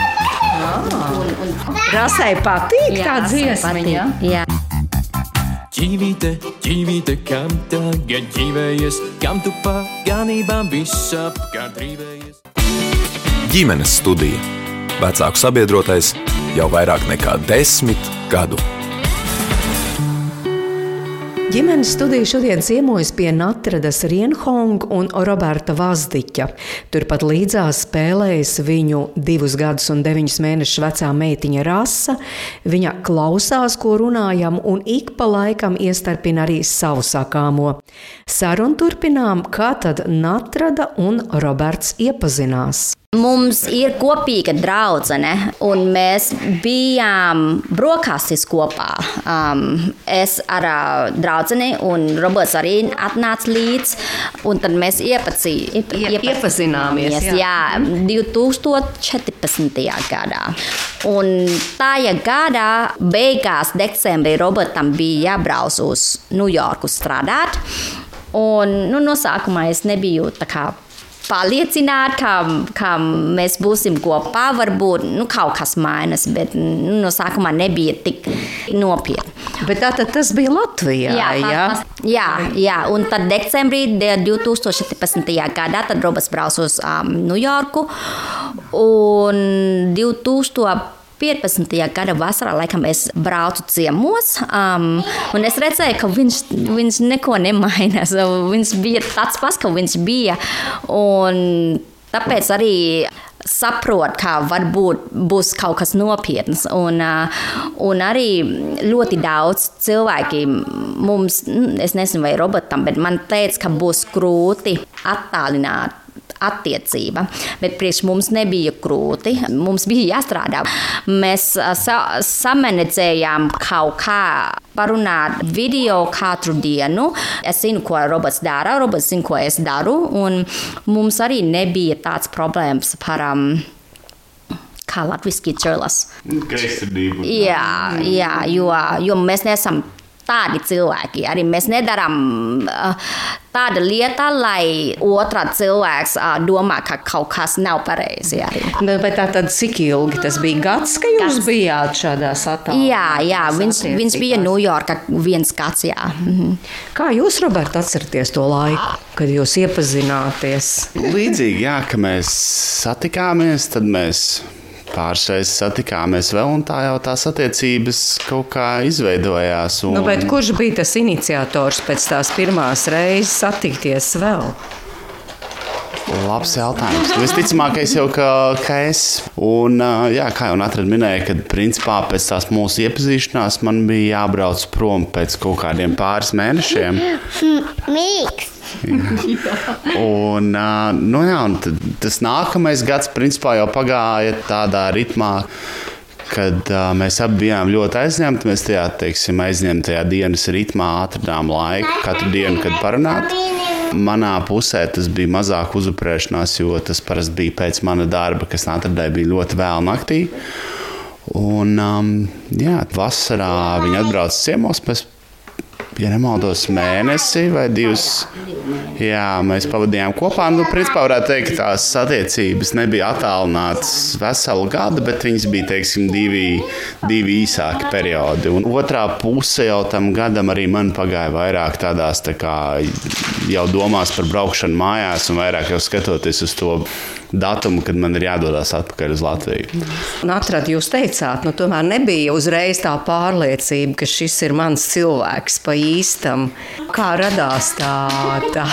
Rasai patīk tā dziesma, jā? Jā. Ģīvīte, ģīvīte, kam tagad ģīvējies, kam tu paganībām visapkārt rīvējies? Ģimenes studija. Vecāku sabiedrotais jau vairāk nekā desmit gadu. Ģimenes studija šodien ciemojas pie Natradas Rienhong un Roberta Vazdiķa. Turpat līdzās spēlējas viņu divus gadus un deviņus mēnešus vecā meitiņa Rasa. Viņa klausās, ko runājam, un ik pa laikam iestarpina arī savu sakāmo. Sarunu turpinām, kā tad Natrada un Roberts iepazinās. Mums ir kopīga draudzene, un mēs bijām brokastis kopā. Um, es ar uh, draudzeni, un Roberts arī atnāca līdz, un tad mēs iepacī, iep, Ie, iepazināmies. Jā, jā divi tūkstoši četrpadsmitajā gadā. Un tajā gadā beigās decembrī Robertam bija jābrauc uz Ņujorku strādāt, un nu, no sākumā es nebiju tā kā pārliecināt, ka, ka mēs būsim kopā, varbūt nu, kaut kas mainas, bet nu, no sākumā nebija tik nopietni. Bet tātad tas bija Latvijā, jā? Jā, jā, jā. Un tad decembrī divi tūkstoši četrpadsmitajā gadā tad Roberts brauc uz um, Ņujorku, un divi tūkstoši piecpadsmitajā gada vasarā laikam es braucu ciemos, um, un es redzēju, ka viņš, viņš neko nemainās. Viņš bija tāds pats, ka viņš bija, un tāpēc arī saprot, ka varbūt būs kaut kas nopietns. Un, uh, un arī ļoti daudz cilvēki mums, es nezinu vai Robertam, bet man teica, ka būs grūti attālināt attiecība, bet priekš mums nebija grūti, mums bija jāstrādā. Mēs sa- samanedzējām kaut kā parunāt video katru dienu. Es zinu, ko Roberts dara, Roberts zinu, ko es daru, un mums arī nebija tāds problēmas par um, kā latviski čurlas. Greizsirdību. Jā, jā, jo, jo mēs neesam tādi cilvēki. Arī mēs nedarām uh, tāda lieta, lai otrā cilvēks uh, domā, ka kaut kas nav pareizi. Arī. Bet, bet tā tad cik ilgi tas bija gads, ka jūs gads. bijāt šādā satālā? Jā, jā, viņš, viņš bija Ņujorkā viens gads, jā. Mhm. Kā jūs, Robert, atceraties to laiku, kad jūs iepazināties? Līdzīgi, jā, ka mēs satikāmies, tad mēs pāris reizes satikāmies vēl, un tā jau tās attiecības kaut kā izveidojās. Un... Nu, bet kurš bija tas iniciators pēc tās pirmās reizes satikties vēl? Labs jautājums. Visticamākais jau, ka, ka es. Un, jā, kā jau Natrada minēja, kad principā pēc tās mūsu iepazīšanās man bija jābrauc prom pēc kaut kādiem pāris mēnešiem. Mīks. un, nu jā, un tas nākamais gads principā jau pagāja tādā ritmā, kad uh, mēs abi bijām ļoti aizņemti. Mēs tajā, teiksim, aizņemtajā dienas ritmā atradām laiku katru dienu, kad parunāt. Manā pusē tas bija mazāk uzuprēšanās, jo tas parasti bija pēc mana darba, kas Natradai bija ļoti vēl naktī. Un, um, jā, vasarā viņi atbrauca ciemos, mēs, ja nemaldos, mēnesi vai divus. Jā, mēs pavadījām kopā. Nu, principā varētu teikt, ka tās attiecības nebija attālinātas veselu gadu, bet viņas bija, teiksim, divi, divi īsāki periodi. Un otrā puse jau tam gadam arī man pagāja vairāk tādās tā kā jau domās par braukšanu mājās un vairāk jau skatoties uz to datumu, kad man ir jādodas atpakaļ uz Latviju. Natrad, jūs teicāt, nu tomēr nebija uzreiz tā pārliecība, ka šis ir mans cilvēks pa īstam. Kā radās tā? tā?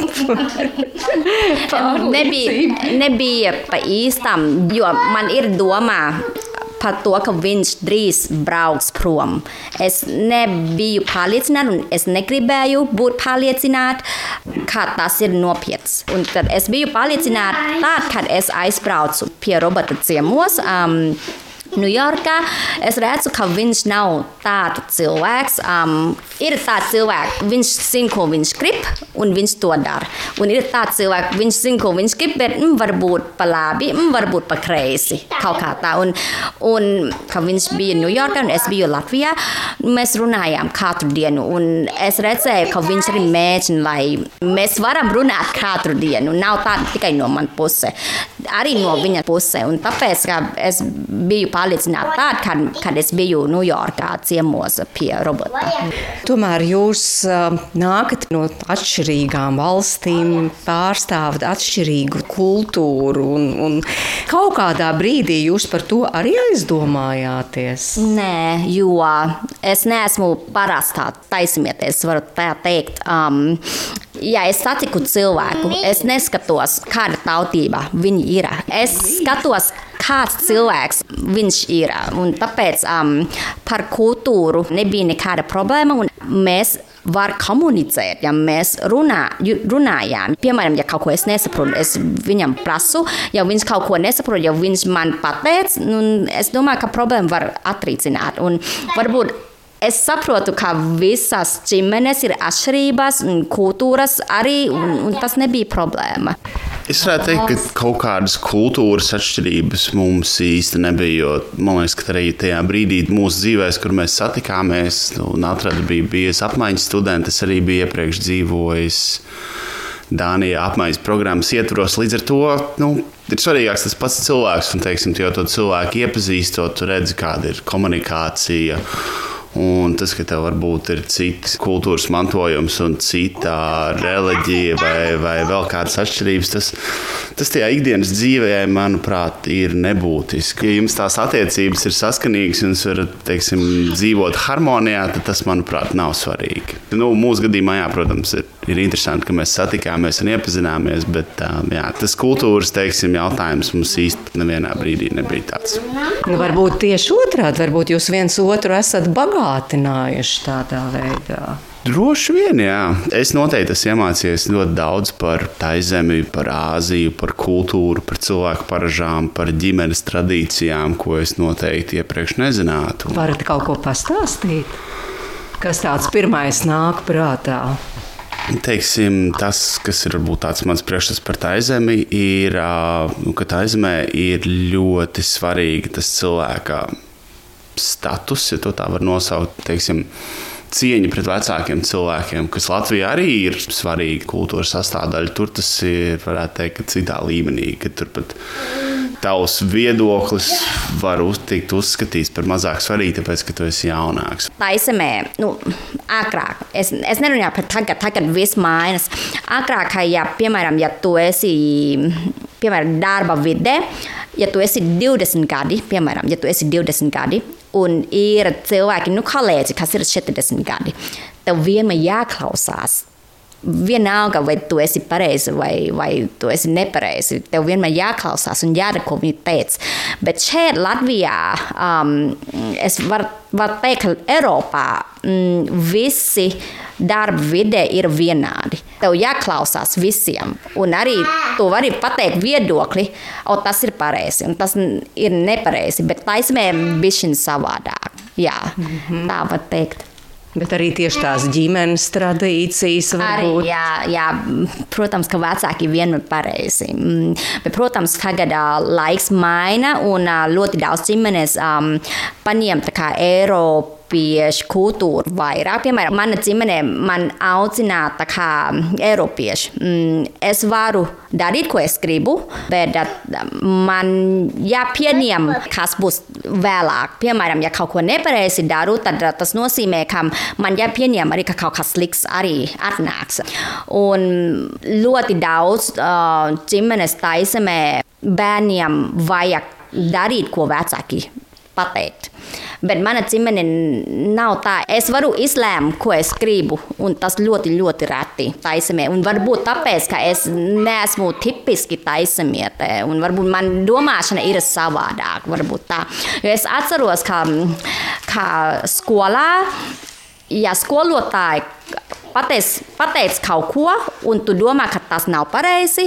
nebija, nebija pa īstam, jo man ir domā par to, ka viņš drīz brauks prom. Es nebiju pārliecināta un es negribēju būt pārliecināta, ka tas ir nopietns. Un tad es biju pārliecināta tad, kad es aizbraucu pie Roberta ciemos, um, Ņujorkā. Es redzu, ka viņš nav tāds cilvēks. Um, ir tāds cilvēks, viņš zina, ko viņš grib, un viņš to dara. Un ir tāds cilvēks, viņš zina, ko viņš grib, bet mm, varbūt pa labi, mm, varbūt pa kreisi. Kaut kā tā. Un, un ka viņš bija Ņujorkā, un es biju Latvijā, mēs runājām katru dienu. Un es redzēju, ka viņš arī mēģina, lai mēs varam runāt katru dienu. Nav tā tikai no man puse, arī no viņa puse. Un tāpēc, ka es biju pārliecināta tāda, kad, kad es biju Ņujorkā ciemos pie Roberta. Tomēr jūs uh, nākat no atšķirīgām valstīm, pārstāvat atšķirīgu kultūru, un, un kaut kādā brīdī jūs par to arī aizdomājāties? Nē, jo es neesmu parastā taismieties, varu tā teikt. Um, ja es satiku cilvēku, es neskatos, kāda tautība viņi ir. Es skatos, kāds cilvēks viņš ir. Un tāpēc um, par kultūru nebija nekāda problēma. Un mēs varam komunicēt, ja mēs runā, runājām. Piemēram, ja kaut ko es nesaprotu, es viņam prasu. Ja viņš kaut ko nesaprot, ja viņš man pateic, es domāju, ka problēma var atrisināt. Un varbūt es saprotu, ka visas ģimenes ir atšķirības un kultūras arī, un, un tas nebija problēma. Es varētu teikt, ka kaut kādas kultūras atšķirības mums īsti nebija, jo man liekas, ka arī tajā brīdī mūsu dzīvēs, kur mēs satikāmies, un Natrada bija bijusi apmaiņas studente, es arī biju iepriekš dzīvojis Dānijā apmaiņas programmas ietvaros. Līdz ar to, nu, ir svarīgāks tas pats cilvēks, un, teiksim, tu jau to cilvēku iepazīstot, tu redzi, kāda ir komunikācija. Un tas, ka tev varbūt ir cits kultūras mantojums un cita reliģija vai, vai vēl kādas atšķirības, tas, tas tajā ikdienas dzīvē, manuprāt, ir nebūtiski. Ja jums tās attiecības ir saskanīgas un jūs varat, teiksim, dzīvot harmonijā, tad tas, manuprāt, nav svarīgi. Nu, mūsu gadījumā, jā, protams, ir, ir interesanti, ka mēs satikāmies un iepazināmies, bet jā, tas kultūras, teiksim, jautājums mums īsti nevienā brīdī nebija tāds. Nu, varbūt tieši otrādi, varbūt jūs viens otru esat bagātinājuši tādā veidā. Droši vien, jā. Es noteikti esmu iemācījies ļoti daudz par Taizemi, par Āziju, par kultūru, par cilvēku paražām, par ģimenes tradīcijām, ko es noteikti iepriekš nezinātu. Varat kaut ko pastāstīt? Kas tāds pirmais nāk prātā? Teiksim, tas, kas ir varbūt tāds mans priekšstats par Taizemi, ir, ka Taizemē ir ļoti svarīgi tas cilvēka status, ja to tā var nosaukt, teiksim, cieņa pret vecākiem cilvēkiem, kas Latvijā arī ir svarīga kultūras sastāvdaļa. Tur tas ir, varētu teikt, citā līmenī, ka tur pat tavs viedoklis var tikt uzskatīts par mazāk svarīgu, tāpēc, ka tu esi jaunāks? Taizemē, nu, agrāk, es, es nerunāju par tagad, tagad viss mainas. Agrāk, ja, piemēram, ja tu esi, piemēram, darba vidē, ja tu esi divdesmit gadi, piemēram, ja tu esi divdesmit gadi, un ir cilvēki, nu, kolēģi, kas ir četrdesmit gadi, tev vienmēr jāklausās. Vienalga, vai tu esi pareizi vai, vai tu esi nepareizi. Tev vienmēr jāklausās un jādara, ko viņi teica. Bet šeit Latvijā, um, es varu var teikt, ka Eiropā mm, visi darba vidē ir vienādi. Tev jāklausās visiem. Un arī tu vari pateikt viedokli, o tas ir pareizi un tas ir nepareizi. Bet taisnē bišķiņ savādāk. Jā, mm-hmm. tā var teikt. Bet arī tieši tās ģimenes tradīcijas varbūt. Arī, jā, jā, protams, ka vecāki vienmēr pareizi. Bet, protams, tagad laiks maina un ļoti daudz ģimenes um, paņem tā kā Eiropu. Eiropiešu kultūru vairāk. Piemēram, mana ģimene man audzināja tā kā Eiropieši. Es varu darīt, ko es gribu, bet man jāpieņem, kas būs vēlāk. Piemēram, ja kaut ko nepareizi daru, tad tas nozīmē, ka man jāpieņem arī, ka kaut kas slikts arī atnāks. Un ļoti daudz uh, ģimenes taizemē bērniem vajag darīt, ko vecāki pateikt. Bet mana ģimene nav tā. Es varu izlēmt, ko es gribu, un tas ļoti, ļoti reti taizemē. Un varbūt tāpēc, ka es neesmu tipiski taizemiete, un varbūt man domāšana ir savādāk, varbūt tā. Jo es atceros, ka, ka skolā, ja skolotāji pateic, pateic kaut ko, un tu domā, ka tas nav pareizi,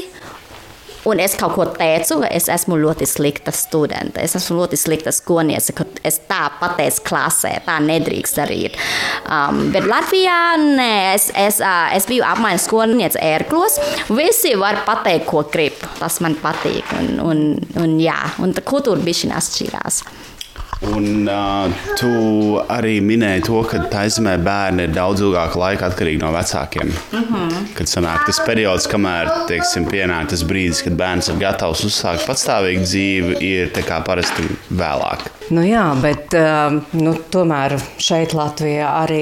un es kaut ko teicu, es esmu ļoti slikta studente, es esmu ļoti slikta skolniece, ka es tā pateicu klasē, tā nedrīkst darīt. Um, bet Latvijā, nē, es, es, uh, es biju apmaiņas skolniece ērklos, visi var pateikt, ko grib, tas man patīk, un, un, un jā, un tā kultūra bišķiņ atšķirās. Un uh, tu arī minēji to, ka taizemē bērni ir daudz ilgāku laiku atkarīgi no vecākiem. Mm-hmm. Kad sanāk tas periods, kamēr, teiksim, pienāk tas brīdis, kad bērns ir gatavs uzsākt patstāvīgu dzīvi, ir tā kā parasti vēlāk. Nu jā, bet uh, nu, tomēr šeit Latvijā arī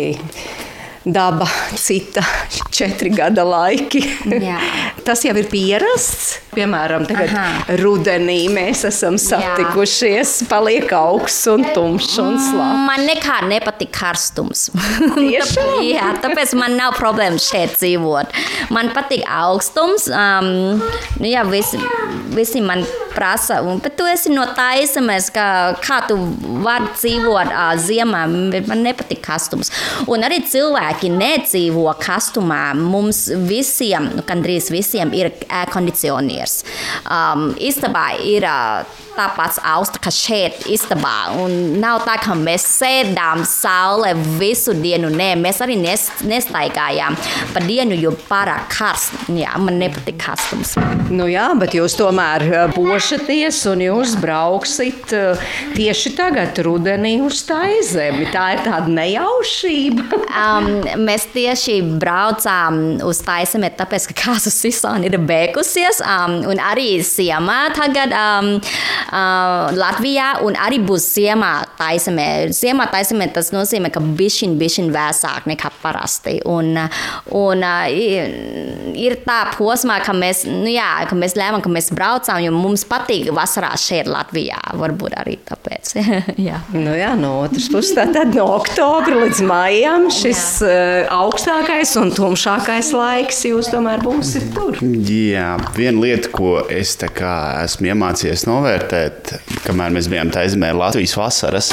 daba cita, četri gada laiki. Jā. Tas jau ir pierasts. Piemēram, tagad Aha. rudenī mēs esam satikušies, Jā. paliek augsts un tumšs un slapjš. Man nekā nepatīk karstums. Tiešām? Jā, tāpēc man nav problēma šeit dzīvot. Man patīk augstums. Um, nu jā, visi, visi man prasa, bet tu esi no Taizemes, ka kā tu vari dzīvot uh, ziemā, bet man nepatīk karstums. Un arī cilvēki nedzīvo kastumā. Mums visiem, nu, gandrīz visiem ir air-kondicionieri. Um, istabā ir uh, tāpats augsts, kā šeit istabā. Un nav tā, ka mēs sēdām saulē visu dienu. Nē, mēs arī nes, nestaigājām pa dienu, jo pārāk karsts. Jā, man nepatīk karstums. Nu jā, bet jūs tomēr bošaties un jūs brauksit tieši tagad rudenī uz Taizemi. Tā ir tāda nejaušība. um, mēs tieši braucām uz Taizemi, tāpēc, ka kāzu sezona ir beigusies. Um, un arī ziemā tagad um, uh, Latvijā, un arī būs ziemā Taizemē. Ziemā Taizemē tas nozīmē, ka bišķiņ, bišķiņ vēsāk nekā parasti. Un, un uh, ir, ir tā posmā, ka mēs, nu jā, ka mēs lēmām, ka mēs braucām, jo mums patīk vasarā šeit Latvijā. Varbūt arī tāpēc. jā. Nu jā, no otras puses, tātad no oktobra līdz maijam šis uh, augstākais un tumšākais laiks jūs tomēr būsiet tur. Jā, viena lieta, ko es tā kā esmu iemācījies novērtēt, kamēr mēs bijām Taizemē, ir Latvijas vasaras,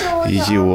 jo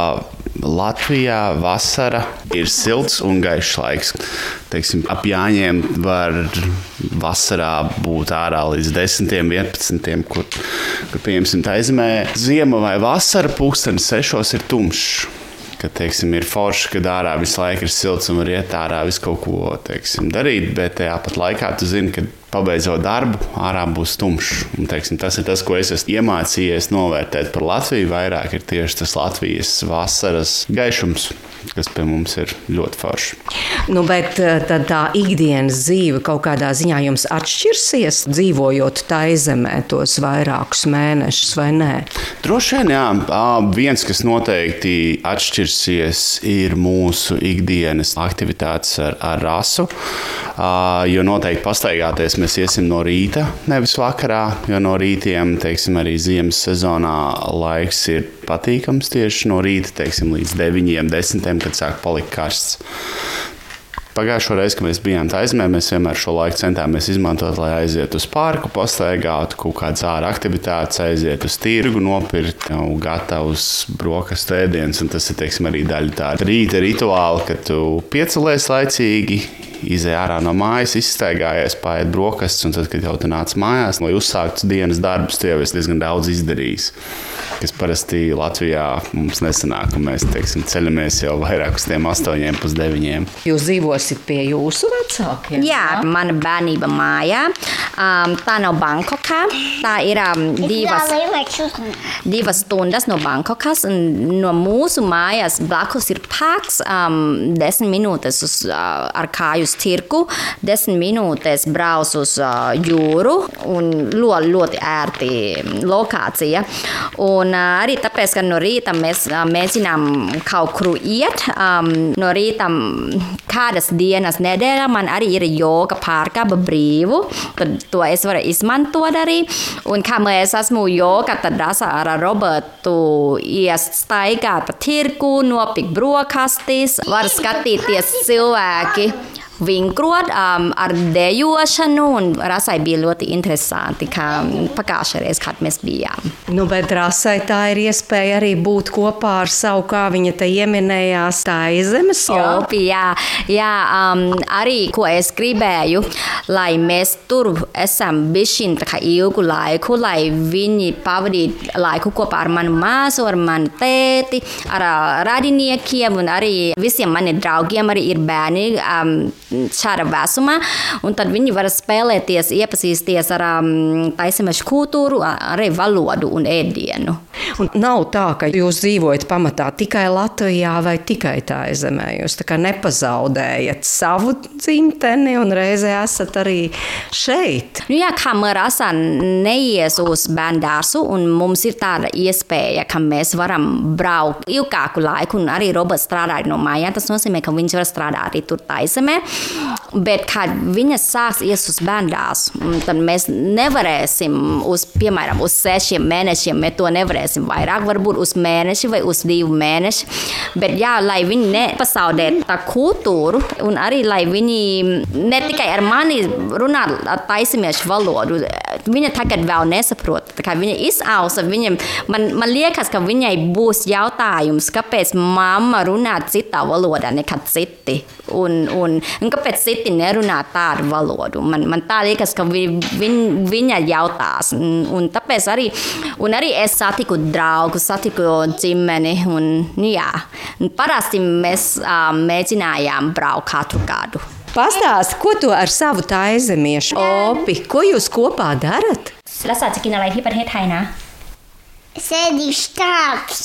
Latvijā vasara ir silts un gaišs laiks. Teiksim, ap Jāņiem var vasarā būt ārā līdz desmitiem, vienpadsmitiem, kur, kur pieņemsim Taizemē. Ziema vai vasara pulkstenis sešos ir tumšs. Kad, teiksim, ir forši, kad ārā visu laiku ir silts un var iet ārā visu kaut ko, teiksim, darīt, bet tajā pat laikā tu zini, ka pabeidzot darbu, ārā būs tumšs. Un, teiksim, tas ir tas, ko es esmu iemācījies novērtēt par Latviju. Vairāk ir tieši tas Latvijas vasaras gaišums. kas pie mums ir ļoti forši. Nu, bet tad tā ikdienas dzīve kaut kādā ziņā jums atšķirsies, dzīvojot Taizemē tos vairākus mēnešus, vai nē? Droši vien, jā. Viens, kas noteikti atšķirsies, ir mūsu ikdienas aktivitātes ar, ar rasu, jo noteikti pastaigāties mēs iesim no rīta, nevis vakarā, jo no rītiem, teiksim, arī ziemas sezonā laiks ir patīkams tieši no rīta, teiksim, līdz deviņiem, desmitiem, kad sāk palikt karsts. Pagājušo reizi, kad mēs bijām Taizemē, mēs vienmēr šo laiku centāmies izmantot, lai aizietu uz parku, pastaigātu, kaut kādas ārā aktivitātes, aizietu uz tirgu, nopirkt jau gatavus brokastu ēdienus, un tas ir, teiksim, arī daļa tāda rīta rituāla, kad tu piecelies laicīgi, izej ārā no mājas, izstaigājies, paēd brokastus, un tad, kad jau tu nāc mājās, lai uzsāktu dienas darbus, tu jau esi diezgan daudz izdarījis, kas parasti Latvijā mums nesanāk, un mēs, teiksim, ceļamies jau vairāk uz tiem astoņiem, pus deviņiem. Jūs dzīvosit pie jūsu vecākiem? Jā, mana bērnība mājā. Um, tā nav Bankokā. Tā ir um, divas, divas stundas no Bankokas, un no mūsu mājas blakus ir parks, um, desmit minūtes uz, uh, ar kāju tirku, desmit minūtes brauc uz uh, jūru un ļoti, ļoti ērti lokācija. Un uh, arī tāpēc, ka no rīta mēs uh, mēģinām kaut kur iet. Um, no rīta kādas dienas nedēļā man arī ir joga pārkā pa brīvu, tad to es varu izmantot arī. Un kā mēs esmu joga, tad rasa ar Robertu iest staigāt pa tirku, nopikt brokastis, var skatīties cilvēki vingrot um, ar dejošanu, un Rasai bija ļoti interesanti, kā pagājušajā reizē, kad mēs bijām. Nu, bet Rasai tā ir iespēja arī būt kopā ar savu, kā viņa te ieminējās, Taizemes, jā? Opi, jā, jā um, arī, ko es gribēju, lai mēs tur esam bišķiņ tā kā ilgu laiku, lai viņi pavadītu laiku kopā ar manu māsu, ar manu tēti, ar radiniekiem, un arī visiem mani draugiem arī ir bērni, um, šāda vecumā, un tad viņi var spēlēties, iepazīsties ar um, taizemešu kultūru, arī valodu un ēdienu. Un nav tā, ka jūs dzīvojat pamatā tikai Latvijā vai tikai Taizemē. Jūs tā kā nepazaudējat savu dzimteni un reizē esat arī šeit. Nu jā, kā Rasa neies uz bērndārzu, un mums ir tāda iespēja, ka mēs varam braukt ilgāku laiku, un arī Roberts strādāja no mājām. Tas nozīmē, ka viņš var strādāt arī tur Taizemē. Bet, kad viņa sāks ies uz bērndārzu, tad mēs nevarēsim uz, piemēram, uz sešiem mēnešiem, mēs to nevarēsim vairāk, varbūt uz mēneši vai uz divu mēneši. Bet jā, lai viņi nepasaudē tā kultūru, un arī, lai viņi ne tikai ar mani runā taizemiešu valodu, viņa tagad vēl nesaprot. Tā kā viņa izausa, viņa, man, man liekas, ka viņai būs jautājums, kāpēc mamma runā citā valodā nekā citi. Un, un, un kāpēc citi nerunā tādu valodu? Man, man tā liekas, ka vi, viņ, viņa jautās. Un, un tāpēc arī, un arī es satiku draugu, satiku ģimeni. Un, jā, un parasti mēs uh, mēģinājām braukt katru gadu. Pastāsti, ko tu ar savu taizemiešu opi, ko jūs kopā darat? แล้วสาวจะกินอะไรที่ประเทศไทยนะ Sēdīšu tāps.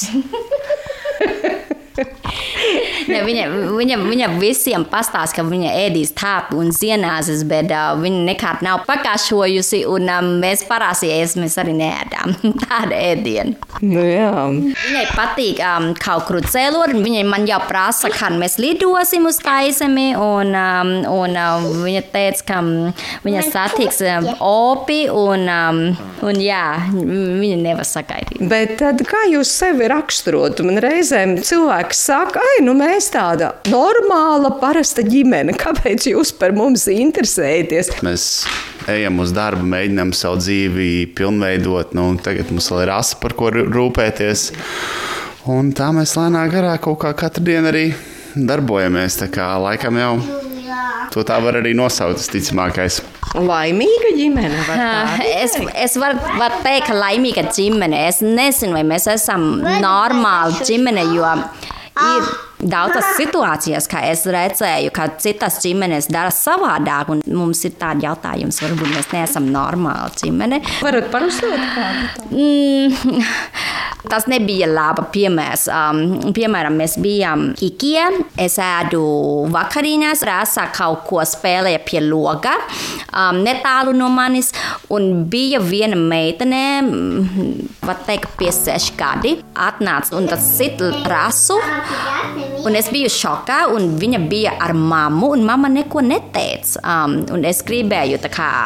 Ne, viņa, viņa, viņa visiem pastāst, ka viņa ēdīs tāpu un zienāzes, bet uh, viņa nekād nav pakašojusi, un um, mēs parāsies, mēs arī neēdām tādu ēdienu. Nu jā. Viņai patīk um, kaut kur ceļot, un viņai man jau prasa, kad mēs lidosim uz Taizemi, un, um, un uh, viņa teica, ka um, viņa satiks um, opi, un, um, un jā, viņa nevar sagaidīt. Bet tad kā jūs sevi raksturotu? Man reizēm cilvēks saka, ai, nu mēs tāda normāla, parasta ģimene. Kāpēc jūs par mums interesējaties? Mēs ejam uz darbu, mēģinām savu dzīvi pilnveidot. Nu, tagad mums vēl ir Rasa, par ko rūpēties. Un tā mēs lēnā garā kaut kā katru dienu arī darbojamies. Tā kā laikam jau to tā var arī nosaukt, ticamākais. Laimīga ģimene var tā? Es, es varu var teikt, ka laimīga ģimene. Es nezinu, vai mēs esam normāla ģimene, jo ir daudzas situācijas, kā es redzēju, ka citas ģimenes dara savādāk, un mums ir tādi jautājums, varbūt mēs neesam normāla ģimene. Varat parustot kādu? Mm, Tas nebija laba piemērs. Um, piemēram, mēs bijām Ikea, es ēdu vakariņās, Rasa kaut ko spēlēja pie loga, um, netālu no manis, un bija viena meitene, var teikt, pieci seši gadi, atnāca un tas sit Rasu, un es biju šokā, un viņa bija ar mammu, un mamma neko neteica. Um, un es gribēju tā kā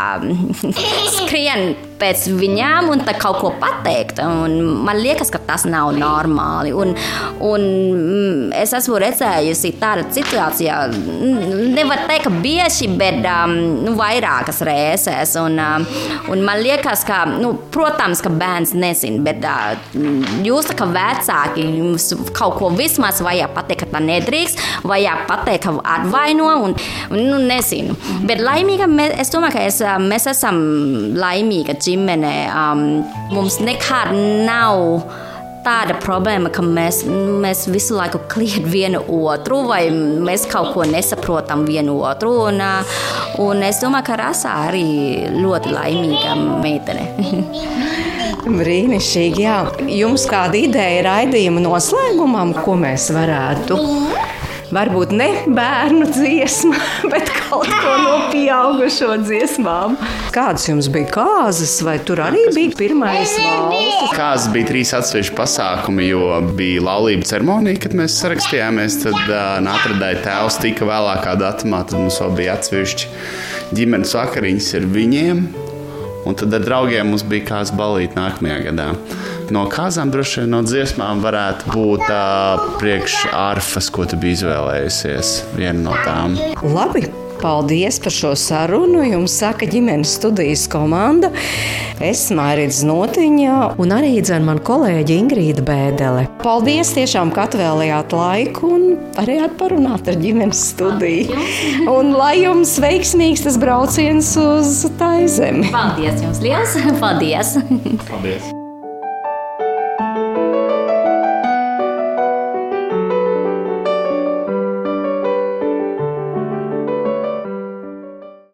skrien pēc viņām un tā kaut ko pateikt. Un man liekas, ka tas nav normāli. Un, un es esmu redzējusi tāda situācija, nevar teikt, ka bieži, bet um, nu, vairākas reizes. Un, um, un man liekas, ka, nu, protams, ka bērns nezin, bet uh, jūs tā kā vecāki, jums kaut ko vismaz vajag pateikt, ka tā nedrīkst, vajag pateikt, ka atvaino, un, un nu, nezinu. Bet laimīga, es domāju, ka es, mēs esam laimīga ģimene. Um, mums nekad nav tāda problēma, ka mēs, mēs visu laiku kliedam vienu otru, vai mēs kaut ko nesaprotam vienu otru. Un, un es domāju, ka Rasa arī ļoti laimīga meitene. Brīnišķīgi, jā. Jums kāda ideja raidījuma noslēgumam, ko mēs varētu? Varbūt ne bērnu dziesma, bet kaut ko no pieaugušo dziesmām. Kādas jums bija kāzas, vai tur arī bija pirmais valsts? Kāzas bija trīs atsevišķi pasākumi, jo bija laulība ceremonija, kad mēs sarakstījāmies. Tad uh, Natradai tēvs tika vēlākā datumā, tad mums vēl bija atsevišķi ģimenes vakariņas ar viņiem. Un tad ar draugiem mums bija kāds balīt nākamajā gadā. No kāzām droši vien no dziesmām varētu būt uh, priekš arfas, ko tu biji izvēlējusies, viena no tām. Labi, paldies par šo sarunu. Jums saka ģimenes studijas komanda. Es Mairīta Znotiņa un arī dzen man kolēģi Ingrīda Bēdele. Paldies tiešām, ka atvēlējāt laiku un varējāt parunāt ar ģimenes studiju. Un lai jums veiksmīgs tas brauciens uz Taizemi. Paldies jums liels! Paldies! Paldies!